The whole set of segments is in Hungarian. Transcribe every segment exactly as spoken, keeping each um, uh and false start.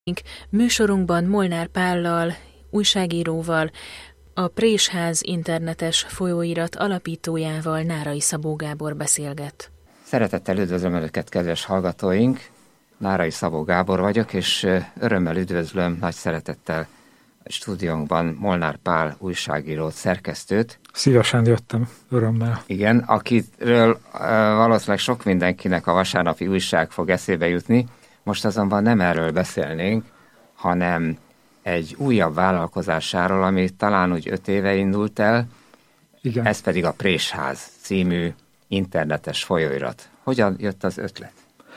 Műsorunkban Molnár Pállal, újságíróval, a Présház internetes folyóirat alapítójával, Nárai Szabó Gábor beszélget. Szeretettel üdvözlöm Önöket, kedves hallgatóink! Nárai Szabó Gábor vagyok, és örömmel üdvözlöm nagy szeretettel a stúdiónkban Molnár Pál újságírót, szerkesztőt. Szívesen jöttem, örömmel. Igen, akiről valószínűleg sok mindenkinek a vasárnapi újság fog eszébe jutni. Most azonban nem erről beszélnénk, hanem egy újabb vállalkozásáról, ami talán úgy öt éve indult el. Igen. Ez pedig a Présház című internetes folyóirat. Hogyan jött az ötlet?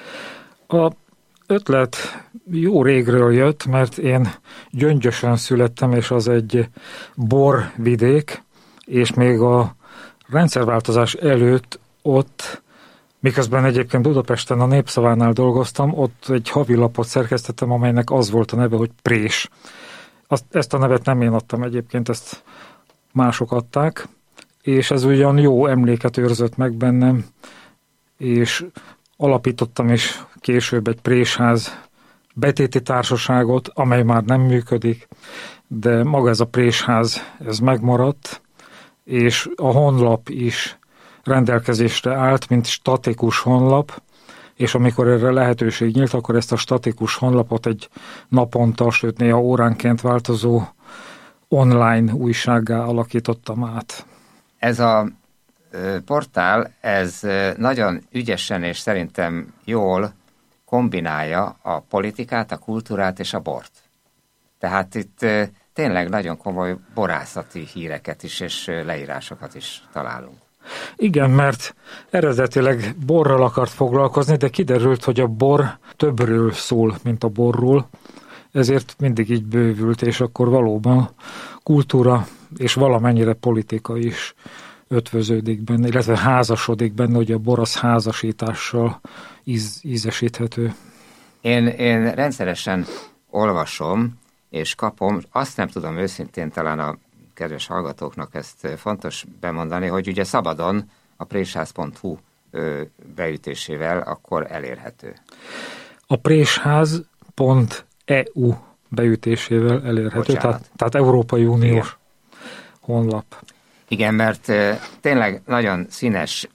A ötlet jó régről jött, mert én Gyöngyösön születtem, és az egy borvidék, és még a rendszerváltozás előtt ott, miközben egyébként Budapesten a Népszavánál dolgoztam, ott egy havilapot szerkesztettem, amelynek az volt a neve, hogy Prés. Azt, ezt a nevet nem én adtam egyébként, ezt mások adták, és ez ugyan jó emléket őrzött meg bennem, és alapítottam is később egy Présház betéti társaságot, amely már nem működik, de maga ez a Présház, ez megmaradt, és a honlap is rendelkezésre állt, mint statikus honlap, és amikor erre lehetőség nyílt, akkor ezt a statikus honlapot egy naponta, sőt néha óránként változó online újsággá alakítottam át. Ez a portál, ez nagyon ügyesen és szerintem jól kombinálja a politikát, a kultúrát és a bort. Tehát itt tényleg nagyon komoly borászati híreket is és leírásokat is találunk. Igen, mert eredetileg borral akart foglalkozni, de kiderült, hogy a bor többről szól, mint a borról, ezért mindig így bővült, és akkor valóban kultúra és valamennyire politika is ötvöződik benne, illetve házasodik benne, hogy a bor az házasítással íz, ízesíthető. Én, én rendszeresen olvasom és kapom, azt nem tudom őszintén, talán a kedves hallgatóknak ezt fontos bemondani, hogy ugye szabadon a présház pont hu beütésével akkor elérhető. A présház pont e u beütésével elérhető, tehát, tehát Európai Uniós Igen. honlap. Igen, mert tényleg nagyon színes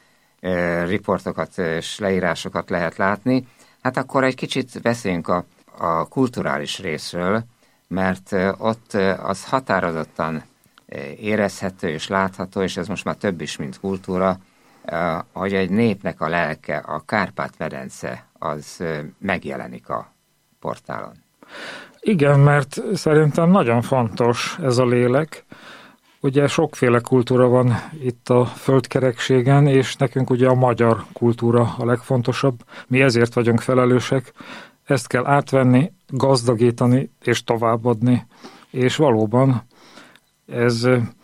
riportokat és leírásokat lehet látni. Hát akkor egy kicsit beszéljünk a, a kulturális részről, mert ott az határozottan érezhető és látható, és ez most már több is, mint kultúra, hogy egy népnek a lelke, a Kárpát-medence, az megjelenik a portálon. Igen, mert szerintem nagyon fontos ez a lélek. Ugye sokféle kultúra van itt a földkerekségen, és nekünk ugye a magyar kultúra a legfontosabb. Mi ezért vagyunk felelősek. Ezt kell átvenni, gazdagítani és továbbadni. És valóban ez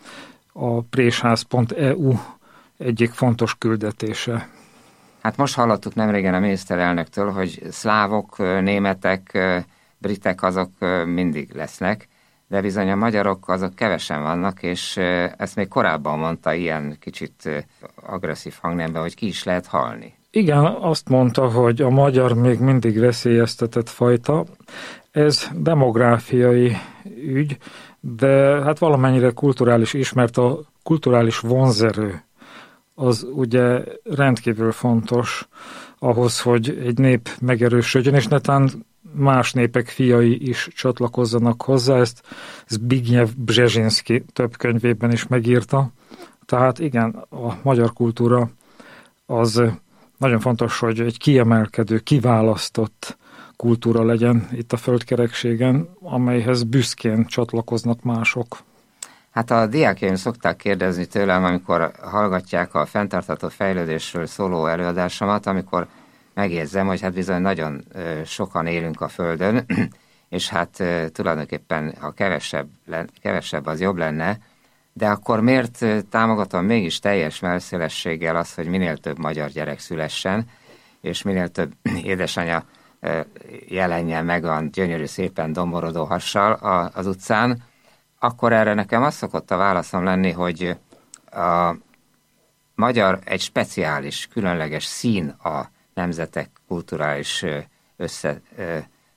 a présház pont e u egyik fontos küldetése. Hát most hallottuk nemrégen a miniszterelnöktől, hogy szlávok, németek, britek azok mindig lesznek, de bizony a magyarok azok kevesen vannak, és ezt még korábban mondta ilyen kicsit agresszív hangnemben, hogy ki is lehet halni. Igen, azt mondta, hogy a magyar még mindig veszélyeztetett fajta. Ez demográfiai ügy, de hát valamennyire kulturális is, mert a kulturális vonzerő az ugye rendkívül fontos ahhoz, hogy egy nép megerősödjön, és netán más népek fiai is csatlakozzanak hozzá, ezt Zbigniew Brzezsinski több könyvében is megírta. Tehát igen, a magyar kultúra az nagyon fontos, hogy egy kiemelkedő, kiválasztott kultúra legyen itt a földkerekségen, amelyhez büszkén csatlakoznak mások. Hát a diákjaim szokták kérdezni tőlem, amikor hallgatják a fenntartható fejlődésről szóló előadásomat, amikor megjegyzem, hogy hát bizony nagyon sokan élünk a Földön, és hát tulajdonképpen ha kevesebb, kevesebb az jobb lenne, de akkor miért támogatom mégis teljes melszélességgel azt, hogy minél több magyar gyerek szülessen, és minél több édesanyja jelenjen meg a gyönyörű szépen domborodó hassal az utcán, akkor erre nekem az szokott a válaszom lenni, hogy a magyar egy speciális, különleges szín a nemzetek kulturális össze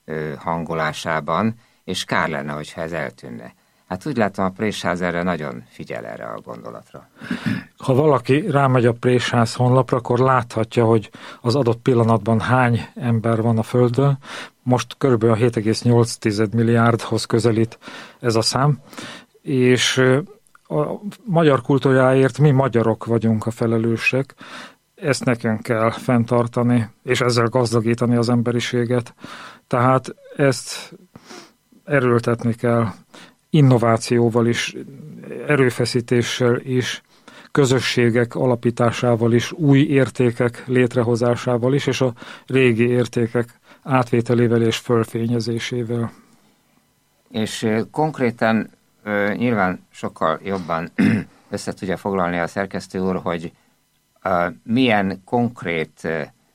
hangolásában, és kár lenne, hogyha ez eltűnne. Hát úgy látom, a Présház erre nagyon figyel erre a gondolatra. Ha valaki rámegy a Présház honlapra, akkor láthatja, hogy az adott pillanatban hány ember van a Földön. Most körülbelül a hét egész nyolc milliárdhoz közelít ez a szám, és a magyar kultúráért mi magyarok vagyunk a felelősek. Ezt nekünk kell fenntartani, és ezzel gazdagítani az emberiséget. Tehát ezt erőltetni kell innovációval is, erőfeszítéssel is, közösségek alapításával is, új értékek létrehozásával is, és a régi értékek átvételével és fölfényezésével. És konkrétan nyilván sokkal jobban össze tudja foglalni a szerkesztő úr, hogy milyen konkrét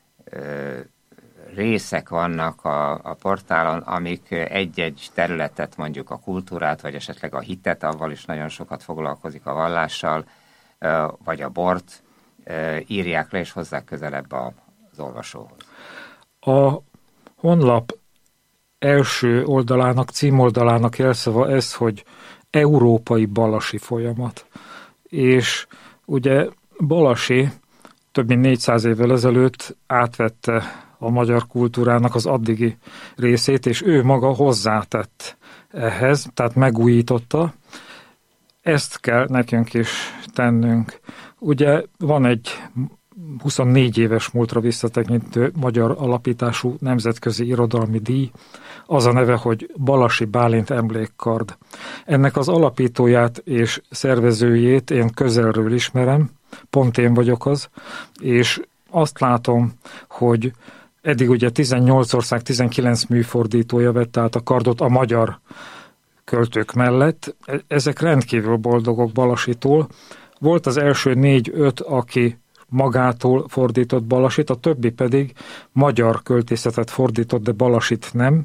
részek vannak a, a portálon, amik egy-egy területet, mondjuk a kultúrát, vagy esetleg a hitet, avval is nagyon sokat foglalkozik, a vallással, vagy a bort, írják le és hozzák közelebb az olvasóhoz. A honlap első oldalának, címoldalának jelszava ez, hogy európai balasi folyamat. És ugye Balasi több mint négyszáz évvel ezelőtt átvette a magyar kultúrának az addigi részét, és ő maga hozzátett ehhez, tehát megújította. Ezt kell nekünk is tennünk. Ugye van egy huszonnégy éves múltra visszatekintő magyar alapítású nemzetközi irodalmi díj, az a neve, hogy Balasi Bálint emlékkard. Ennek az alapítóját és szervezőjét én közelről ismerem, pont én vagyok az, és azt látom, hogy eddig ugye tizennyolc ország, tizenkilenc műfordítója vette át a kardot a magyar költők mellett. Ezek rendkívül boldogok Balasitól. Volt az első négy-öt, aki magától fordított Balasit, a többi pedig magyar költészetet fordított, de Balasit nem,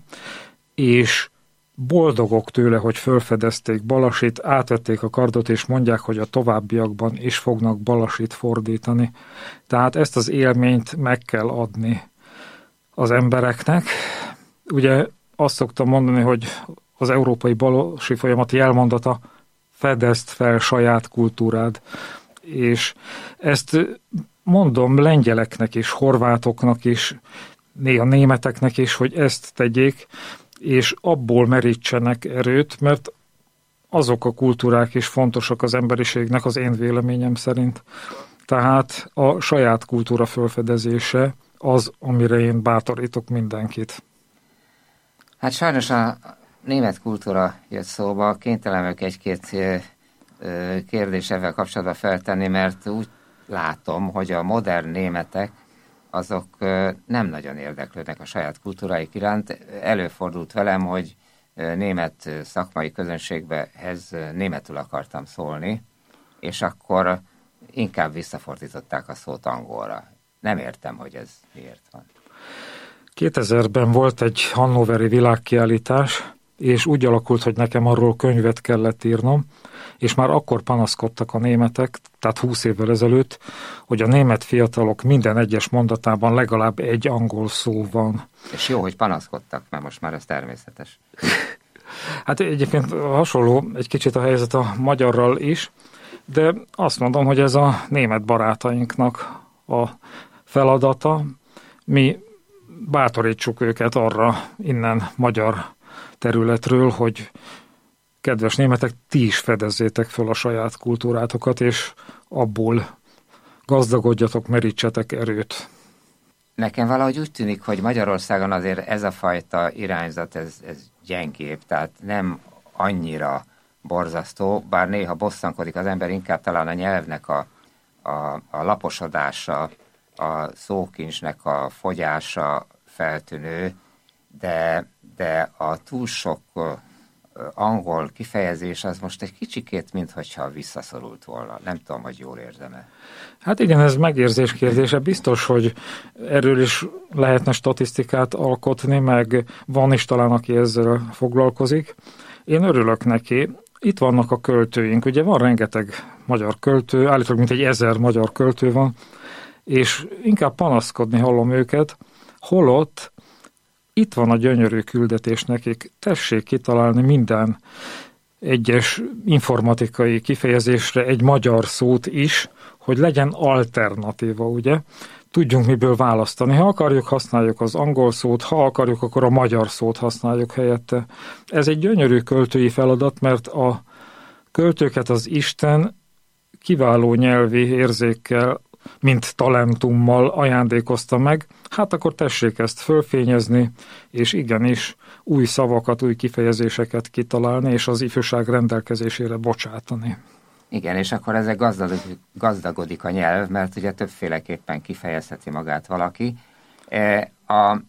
és boldogok tőle, hogy felfedezték Balasit, átvették a kardot, és mondják, hogy a továbbiakban is fognak Balasit fordítani. Tehát ezt az élményt meg kell adni az embereknek. Ugye azt szoktam mondani, hogy az európai balasi folyamat jelmondata: fedezd fel saját kultúrád. És ezt mondom lengyeleknek is, horvátoknak is, néha németeknek is, hogy ezt tegyék, és abból merítsenek erőt, mert azok a kultúrák is fontosak az emberiségnek, az én véleményem szerint. Tehát a saját kultúra felfedezése az, amire én bátorítok mindenkit. Hát sajnos a német kultúra jött szóba, kénytelen vagyok egy-két kérdés ezzel kapcsolatban feltenni, mert úgy látom, hogy a modern németek azok nem nagyon érdeklődnek a saját kultúráik iránt. Előfordult velem, hogy német szakmai közönségbehez németül akartam szólni, és akkor inkább visszafordították a szót angolra. Nem értem, hogy ez miért van. kétezerben volt egy hannoveri világkiállítás, és úgy alakult, hogy nekem arról könyvet kellett írnom, és már akkor panaszkodtak a németek, tehát húsz évvel ezelőtt, hogy a német fiatalok minden egyes mondatában legalább egy angol szó van. És jó, hogy panaszkodtak, mert most már ez természetes. Hát egyébként hasonló egy kicsit a helyzet a magyarral is, de azt mondom, hogy ez a német barátainknak a feladata. Mi bátorítsuk őket arra innen magyar területről, hogy kedves németek, ti is fedezzétek föl a saját kultúrátokat, és abból gazdagodjatok, merítsetek erőt. Nekem valahogy úgy tűnik, hogy Magyarországon azért ez a fajta irányzat, ez, ez gyengébb, tehát nem annyira borzasztó, bár néha bosszankodik az ember, inkább talán a nyelvnek a, a, a laposodása, a szókincsnek a fogyása feltűnő, de, de a túl sok angol kifejezés az most egy kicsikét, minthogyha visszaszorult volna. Nem tudom, hogy jól érzem-e. Hát igen, ez megérzés kérdése. Biztos, hogy erről is lehetne statisztikát alkotni, meg van is talán, aki ezzel foglalkozik. Én örülök neki. Itt vannak a költőink. Ugye van rengeteg magyar költő, állítólag mint egy ezer magyar költő van, és inkább panaszkodni hallom őket, holott itt van a gyönyörű küldetés nekik, tessék kitalálni minden egyes informatikai kifejezésre egy magyar szót is, hogy legyen alternatíva, ugye? Tudjunk miből választani. Ha akarjuk, használjuk az angol szót, ha akarjuk, akkor a magyar szót használjuk helyette. Ez egy gyönyörű költői feladat, mert a költőket az Isten kiváló nyelvi érzékkel, mint talentummal ajándékozta meg, hát akkor tessék ezt fölfényezni, és igenis új szavakat, új kifejezéseket kitalálni, és az ifjúság rendelkezésére bocsátani. Igen, és akkor ezzel gazdagodik, gazdagodik a nyelv, mert ugye többféleképpen kifejezheti magát valaki. A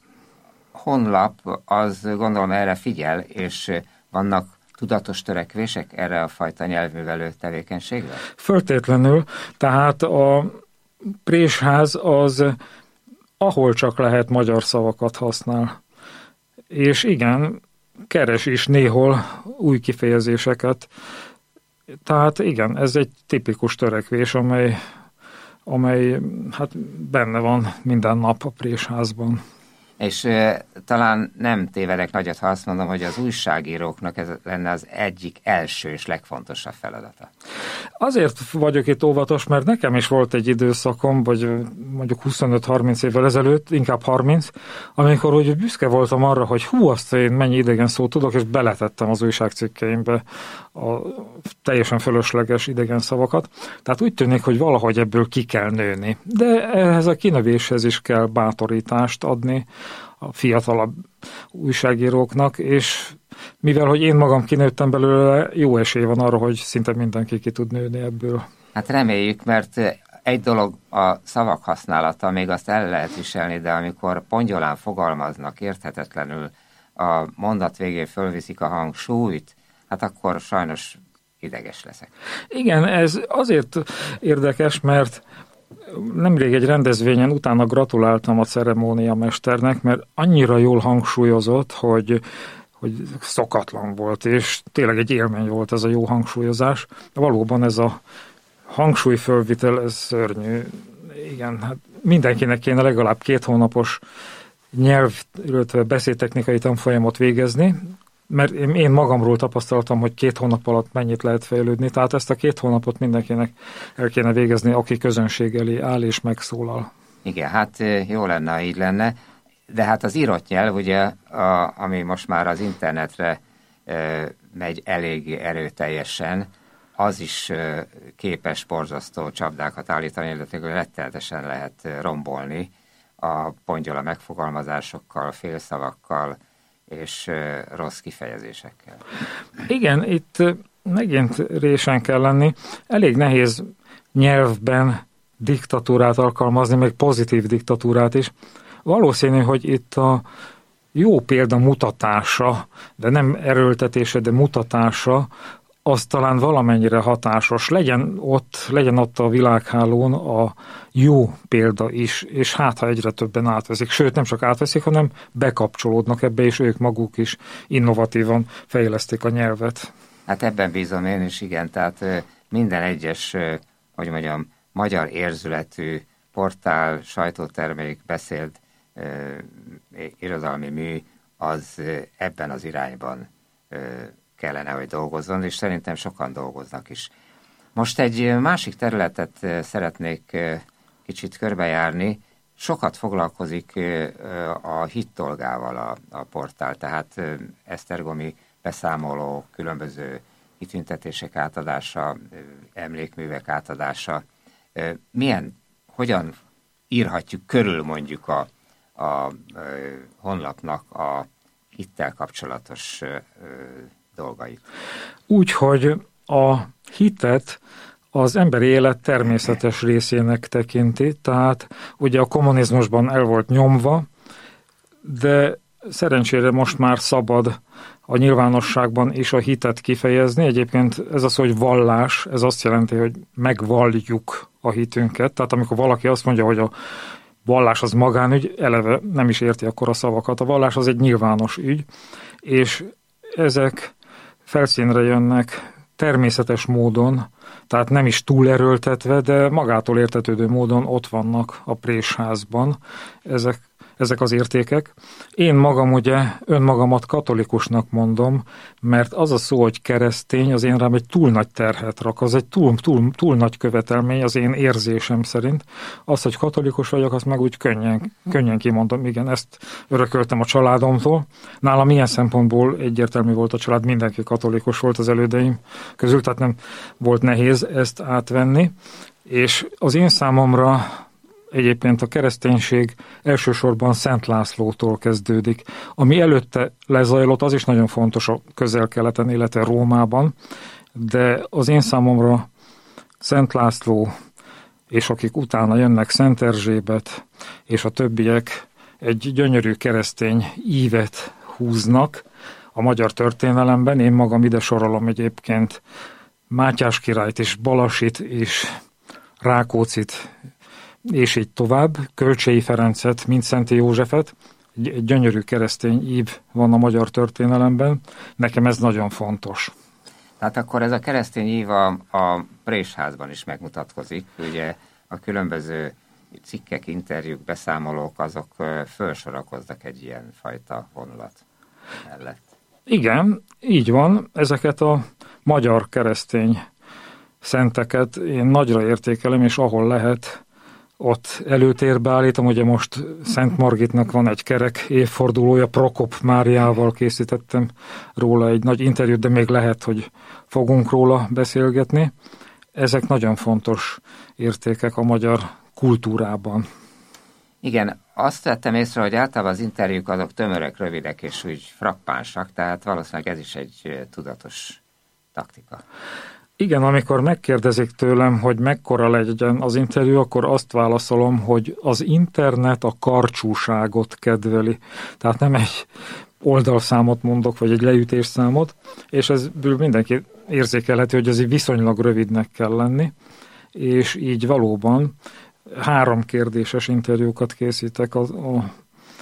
honlap az gondolom erre figyel, és vannak tudatos törekvések erre a fajta nyelvművelő tevékenységre? Föltétlenül, tehát a présház az, ahol csak lehet, magyar szavakat használ. És igen, keres is néhol új kifejezéseket. Tehát igen, ez egy tipikus törekvés, amely, amely hát benne van minden nap a présházban. És e, talán nem tévedek nagyot, ha azt mondom, hogy az újságíróknak ez lenne az egyik első és legfontosabb feladata. Azért vagyok itt óvatos, mert nekem is volt egy időszakom, vagy mondjuk huszonöt-harminc évvel ezelőtt, inkább harminc, amikor úgy büszke voltam arra, hogy hú, azt én mennyi idegen szót tudok, és beletettem az újságcikkeimbe a teljesen fölösleges idegen szavakat. Tehát úgy tűnik, hogy valahogy ebből ki kell nőni. De ehhez a kinövéshez is kell bátorítást adni a fiatalabb újságíróknak, és mivel, hogy én magam kinőttem belőle, jó esély van arra, hogy szinte mindenki ki tud nőni ebből. Hát reméljük, mert egy dolog a szavak használata, még azt el lehet viselni, de amikor pongyolán fogalmaznak érthetetlenül, a mondat végén fölviszik a hangsúlyt, hát akkor sajnos ideges leszek. Igen, ez azért érdekes, mert nemrég egy rendezvényen utána gratuláltam a ceremóniamesternek, mert annyira jól hangsúlyozott, hogy, hogy szokatlan volt, és tényleg egy élmény volt ez a jó hangsúlyozás. Valóban ez a hangsúlyfölvitel, ez szörnyű. Igen, hát mindenkinek kéne legalább két hónapos nyelv, illetve beszédtechnikai tanfolyamot végezni, mert én magamról tapasztaltam, hogy két hónap alatt mennyit lehet fejlődni, tehát ezt a két hónapot mindenkinek el kéne végezni, aki közönség elé áll és megszólal. Igen, hát jó lenne, ha így lenne, de hát az írott nyelv, ugye, a, ami most már az internetre e, megy elég erőteljesen, az is e, képes borzasztó csapdákat állítani, illetve rettenetesen lehet rombolni a pongyola megfogalmazásokkal, félszavakkal, és rossz kifejezésekkel. Igen, itt megint résen kell lenni. Elég nehéz nyelvben diktatúrát alkalmazni, meg pozitív diktatúrát is. Valószínű, hogy itt a jó példa mutatása, de nem erőltetése, de mutatása, az talán valamennyire hatásos. Legyen ott, legyen ott a világhálón a jó példa is, és hát, ha egyre többen átveszik. Sőt, nem csak átveszik, hanem bekapcsolódnak ebbe, és ők maguk is innovatívan fejlesztik a nyelvet. Hát ebben bízom én is, igen. Tehát minden egyes, hogy mondjam, magyar érzületű portál, sajtótermék, beszéd, irodalmi mű, az ebben az irányban kellene, hogy dolgozzon, és szerintem sokan dolgoznak is. Most egy másik területet szeretnék kicsit körbejárni. Sokat foglalkozik a hittolgával a, a portál, tehát esztergomi beszámoló, különböző kitüntetések átadása, emlékművek átadása. Milyen, hogyan írhatjuk körül mondjuk a, a, a honlapnak a hittel kapcsolatos dolgait? Úgy, hogy a hitet az emberi élet természetes részének tekinti, tehát ugye a kommunizmusban el volt nyomva, de szerencsére most már szabad a nyilvánosságban is a hitet kifejezni. Egyébként ez az, hogy vallás, ez azt jelenti, hogy megvalljuk a hitünket, tehát amikor valaki azt mondja, hogy a vallás az magánügy, eleve nem is érti akkor a szavakat. A vallás az egy nyilvános ügy, és ezek felszínre jönnek természetes módon, tehát nem is túlerőltetve, de magától értetődő módon ott vannak a présházban. Ezek, ezek az értékek. Én magam ugye önmagamat katolikusnak mondom, mert az a szó, hogy keresztény, az én rám egy túl nagy terhet rak, az egy túl, túl, túl nagy követelmény az én érzésem szerint. Az, hogy katolikus vagyok, azt meg úgy könnyen, könnyen kimondom, igen, ezt örököltem a családomtól. Nálam ilyen szempontból egyértelmű volt a család, mindenki katolikus volt az elődeim közül, tehát nem volt nehéz ezt átvenni. És az én számomra egyébként a kereszténység elsősorban Szent Lászlótól kezdődik. Ami előtte lezajlott, az is nagyon fontos a Közel-Keleten, illetve Rómában, de az én számomra Szent László, és akik utána jönnek, Szent Erzsébet, és a többiek egy gyönyörű keresztény ívet húznak a magyar történelemben. Én magam ide sorolom egyébként Mátyás királyt és Balasit és Rákóczit, és így tovább, Kölcsey Ferencet, Mindszenty Józsefet. Egy, egy gyönyörű keresztény ív van a magyar történelemben. Nekem ez nagyon fontos. Tehát akkor ez a keresztény ív a, a Présházban is megmutatkozik. Ugye a különböző cikkek, interjúk, beszámolók, azok felsorakoznak egy ilyen fajta vonulat mellett. Igen, így van. Ezeket a magyar keresztény szenteket én nagyra értékelem, és ahol lehet, ott előtérbe állítom. Ugye most Szent Margitnak van egy kerek évfordulója, Prokop Máriával készítettem róla egy nagy interjút, de még lehet, hogy fogunk róla beszélgetni. Ezek nagyon fontos értékek a magyar kultúrában. Igen, azt vettem észre, hogy általában az interjúk azok tömörek, rövidek és úgy frappánsak, tehát valószínűleg ez is egy tudatos taktika. Igen, amikor megkérdezik tőlem, hogy mekkora legyen az interjú, akkor azt válaszolom, hogy az internet a karcsúságot kedveli. Tehát nem egy oldalszámot mondok, vagy egy leütésszámot, és ezből mindenki érzékelhető, hogy ez viszonylag rövidnek kell lenni, és így valóban három kérdéses interjúkat készítek a, a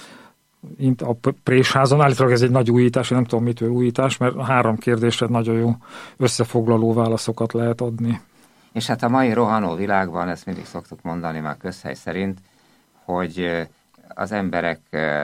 a Présházon. Állítólag ez egy nagy újítás, én nem tudom mitől újítás, mert három kérdésre nagyon jó összefoglaló válaszokat lehet adni. És hát a mai rohanó világban, ezt mindig szoktuk mondani már közhely szerint, hogy az emberek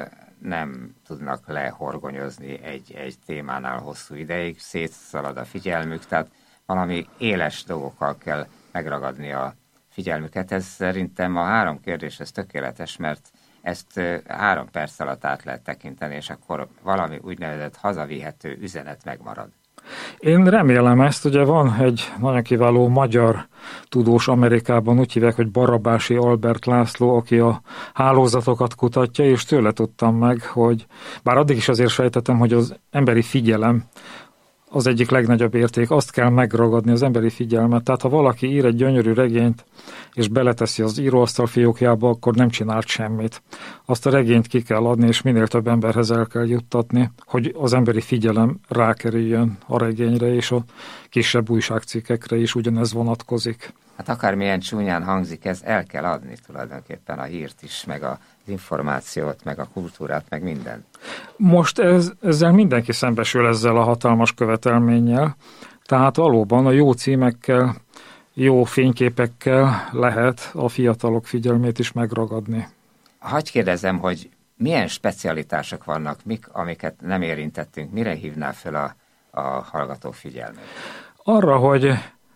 nem tudnak lehorgonyozni egy, egy témánál hosszú ideig, szétszalad a figyelmük, tehát valami éles dolgokkal kell megragadni a figyelmüket. Ez szerintem a három kérdés, ez tökéletes, mert ezt három perc alatt át lehet tekinteni, és akkor valami úgynevezett hazavihető üzenet megmarad. Én remélem ezt, ugye van egy nagyon kiváló magyar tudós Amerikában, úgy hívják, hogy Barabási Albert László, aki a hálózatokat kutatja, és tőle tudtam meg, hogy bár addig is azért sejtettem, hogy az emberi figyelem az egyik legnagyobb érték, azt kell megragadni, az emberi figyelmet. Tehát ha valaki ír egy gyönyörű regényt, és beleteszi az íróasztal fiókjába, akkor nem csinált semmit. Azt a regényt ki kell adni, és minél több emberhez el kell juttatni, hogy az emberi figyelem rákerüljön a regényre, és a kisebb újságcikkekre is ugyanez vonatkozik. Hát akármilyen csúnyán hangzik, ez el kell adni tulajdonképpen a hírt is, meg az információt, meg a kultúrát, meg mindent. Most ez, ezzel mindenki szembesül ezzel a hatalmas követelménnyel, tehát valóban a jó címekkel, jó fényképekkel lehet a fiatalok figyelmét is megragadni. Hadd kérdezem, hogy milyen specialitások vannak, mik, amiket nem érintettünk, mire hívnál fel a, a hallgató figyelmét? Arra, hogy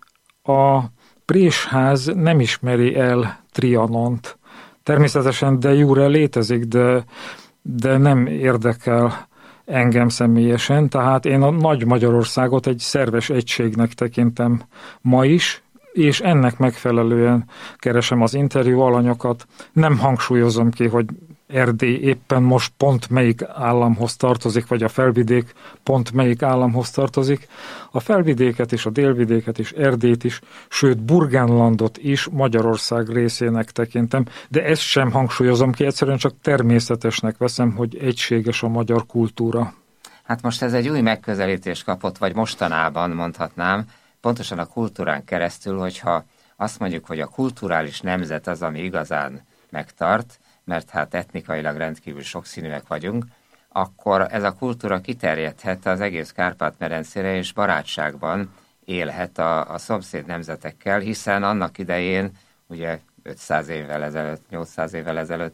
a Présház nem ismeri el Trianont. Természetesen de jure létezik, de, de nem érdekel engem személyesen, tehát én a Nagy Magyarországot egy szerves egységnek tekintem ma is, és ennek megfelelően keresem az interjú alanyokat. Nem hangsúlyozom ki, hogy Erdély éppen most pont melyik államhoz tartozik, vagy a Felvidék pont melyik államhoz tartozik. A Felvidéket és a Délvidéket és Erdélyt is, sőt Burgenlandot is Magyarország részének tekintem, de ezt sem hangsúlyozom ki, egyszerűen csak természetesnek veszem, hogy egységes a magyar kultúra. Hát most ez egy új megközelítés kapott, vagy mostanában mondhatnám, pontosan a kultúrán keresztül, hogyha azt mondjuk, hogy a kulturális nemzet az, ami igazán megtart, mert hát etnikailag rendkívül sokszínűek vagyunk, akkor ez a kultúra kiterjedhet az egész Kárpát-medencére, és barátságban élhet a, a szomszéd nemzetekkel, hiszen annak idején, ugye ötszáz évvel ezelőtt, nyolcszáz évvel ezelőtt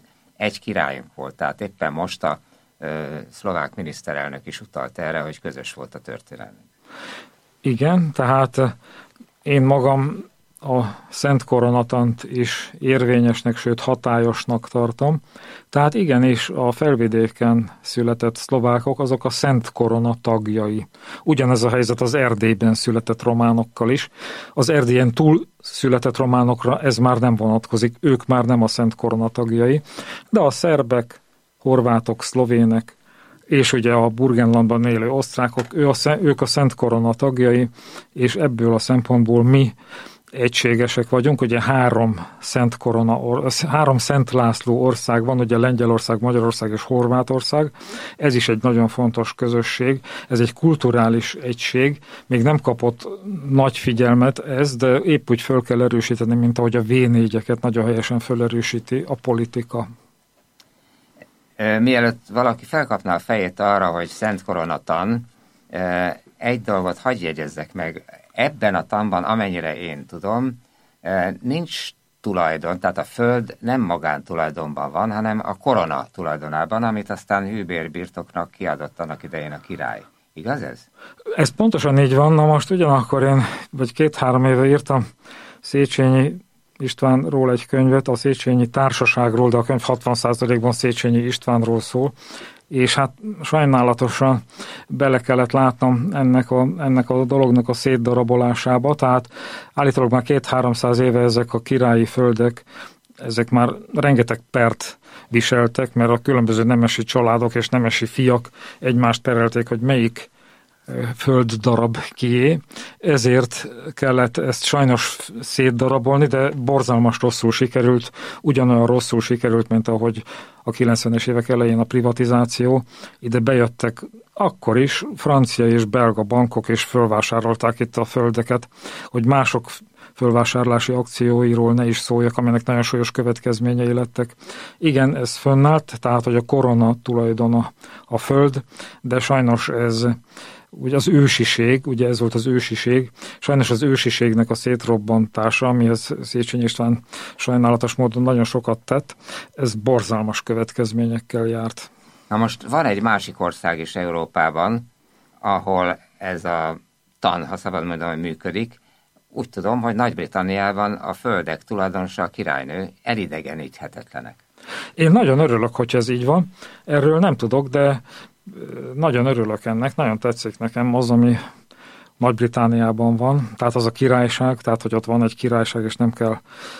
egy királyunk volt. Tehát éppen most a ö, szlovák miniszterelnök is utalt erre, hogy közös volt a történelmünk. Igen, tehát én magam a Szent Koronatant is érvényesnek, sőt hatályosnak tartom. Tehát igenis a Felvidéken született szlovákok, azok a Szent Korona tagjai. Ugyanez a helyzet az Erdélyben született románokkal is. Az Erdélyen túl született románokra ez már nem vonatkozik, ők már nem a Szent Korona tagjai, de a szerbek, horvátok, szlovének, és ugye a Burgenlandban élő osztrákok, ő a, ők a Szent Korona tagjai, és ebből a szempontból mi egységesek vagyunk, ugye három Szent Korona, három Szent László ország van, ugye Lengyelország, Magyarország és Horvátország, ez is egy nagyon fontos közösség, ez egy kulturális egység, még nem kapott nagy figyelmet ez, de épp úgy föl kell erősíteni, mint ahogy a vé négyeket nagyon helyesen felerősíti a politika. Mielőtt valaki felkapná a fejét arra, hogy Szent Koronatan, egy dolgot hagyj jegyezzek meg, ebben a tanban, amennyire én tudom, nincs tulajdon, tehát a föld nem magántulajdonban van, hanem a korona tulajdonában, amit aztán hűbérbirtoknak kiadott annak idején a király. Igaz ez? Ez pontosan így van, na most ugyanakkor én, vagy két-három éve írtam Széchenyi Istvánról egy könyvet, a Széchenyi Társaságról, de a könyv hatvan százalékban Széchenyi Istvánról szól, és hát sajnálatosan bele kellett látnom ennek a, ennek a dolognak a szétdarabolásába, tehát állítólag már két-háromszáz éve ezek a királyi földek, ezek már rengeteg pert viseltek, mert a különböző nemesi családok és nemesi fiak egymást perelték, hogy melyik földdarab kié, ezért kellett ezt sajnos szétdarabolni, de borzalmas rosszul sikerült, ugyanolyan rosszul sikerült, mint ahogy a kilencvenes évek elején a privatizáció. Ide bejöttek akkor is francia és belga bankok, és fölvásárolták itt a földeket, hogy mások fölvásárlási akcióiról ne is szóljak, aminek nagyon súlyos következményei lettek. Igen, ez fönnállt, tehát hogy a korona tulajdona a föld, de sajnos ez ugye az ősiség, ugye ez volt az ősiség, sajnos az ősiségnek a szétrobbantása, amihez Széchenyi István sajnálatos módon nagyon sokat tett, ez borzalmas következményekkel járt. Na most van egy másik ország is Európában, ahol ez a tan, ha szabad mondani, működik. Úgy tudom, hogy Nagy-Britanniában a földek tulajdonosa a királynő, elidegeníthetetlenek. Én nagyon örülök, hogy ez így van. Erről nem tudok, de nagyon örülök ennek, nagyon tetszik nekem az, ami Nagy-Britanniában van, tehát az a királyság, tehát hogy ott van egy királyság, és nem kell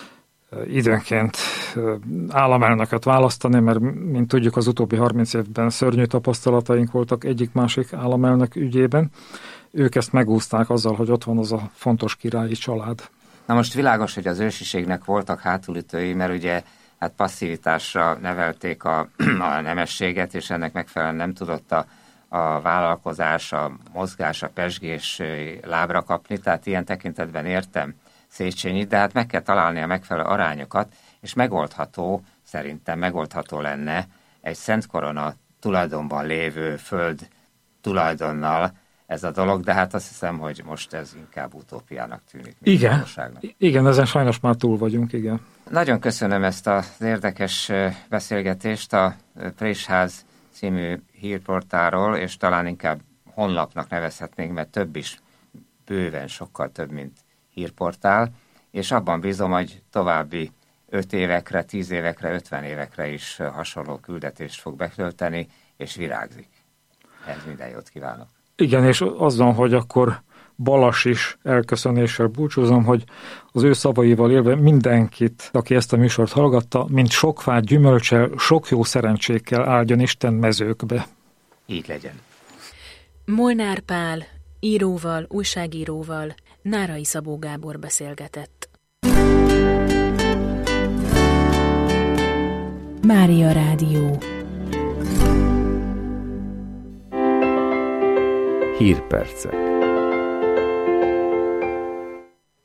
időnként államelnököt választani, mert mint tudjuk, az utóbbi harminc évben szörnyű tapasztalataink voltak egyik-másik államelnök ügyében. Ők ezt megúszták azzal, hogy ott van az a fontos királyi család. Na most világos, hogy az ősiségnek voltak hátulütői, mert ugye hát passzivitásra nevelték a, a nemességet, és ennek megfelelően nem tudott a, a vállalkozás, a mozgás, a pezsgés lábra kapni, tehát ilyen tekintetben értem Széchenyit, de hát meg kell találni a megfelelő arányokat, és megoldható, szerintem megoldható lenne egy Szent Korona tulajdonban lévő föld tulajdonnal ez a dolog, de hát azt hiszem, hogy most ez inkább utópiának tűnik. Igen, igen, ezen sajnos már túl vagyunk, igen. Nagyon köszönöm ezt az érdekes beszélgetést a Présház című hírportáról, és talán inkább honlapnak nevezhetnénk, mert több is, bőven sokkal több, mint hírportál, és abban bízom, hogy további öt évekre, tíz évekre, ötven évekre is hasonló küldetést fog betölteni, és virágzik. Ez minden jót kívánok. Igen, és azon, hogy akkor Balas is elköszönéssel búcsúzom, hogy az ő szavaival élve mindenkit, aki ezt a műsort hallgatta, mint sok fát gyümölcsel, sok jó szerencsékkel áldjon Isten mezőkbe. Így legyen. Molnár Pál íróval, újságíróval Nárai Szabó Gábor beszélgetett. Mária Rádió. Hírpercek.